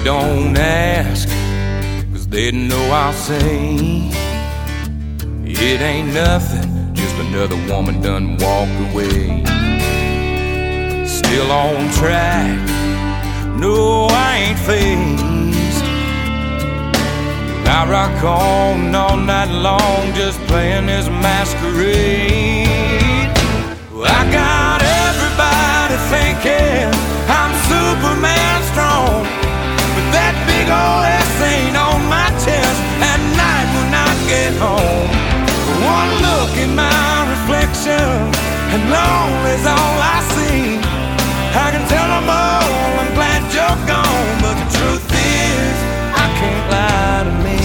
don't ask, 'cause they know I'll say it ain't nothing, just another woman done walked away. Still on track, no, I ain't phased. I rock on all night long, just playing this masquerade. I got everybody thinking I'm Superman strong, but that big old S ain't on my chest at night when I get home. One look in my reflection, and lonely's all I see. I can tell them all I'm glad you're gone, but the truth is I can't lie to me.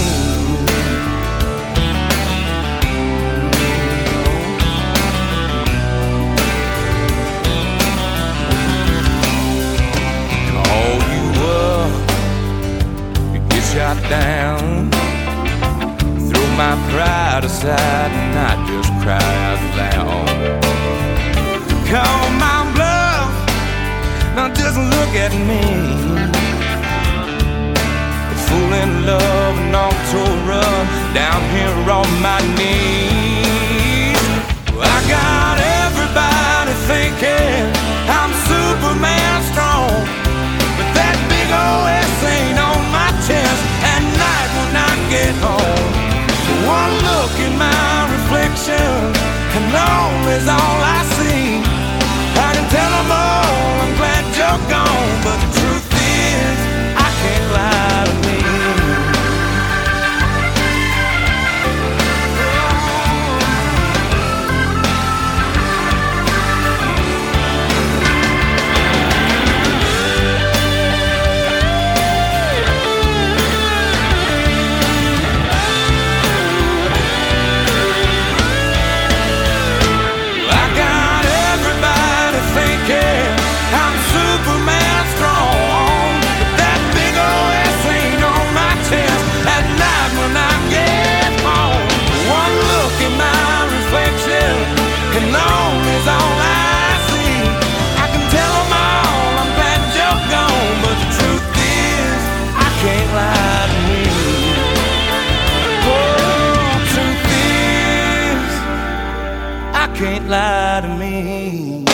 Call you up, you get shot down. Throw my pride aside and I just cry out loud. Call my bluff, now just look at me. A fool in love and on to run down here on my knees. I got everybody thinking I'm Superman strong, but that big old S ain't on my chest at night when I get home. One look in my reflection, and lonely's all I see. I can tell them all I'm glad you're gone, but the truth is I can't lie to me. I'm Superman strong, but that big old S ain't on my chest at night when I get home. One look in my reflection, and lonely's all I see. I can tell them all I'm glad you're gone, but the truth is I can't lie to me. Oh, truth is I can't lie to me.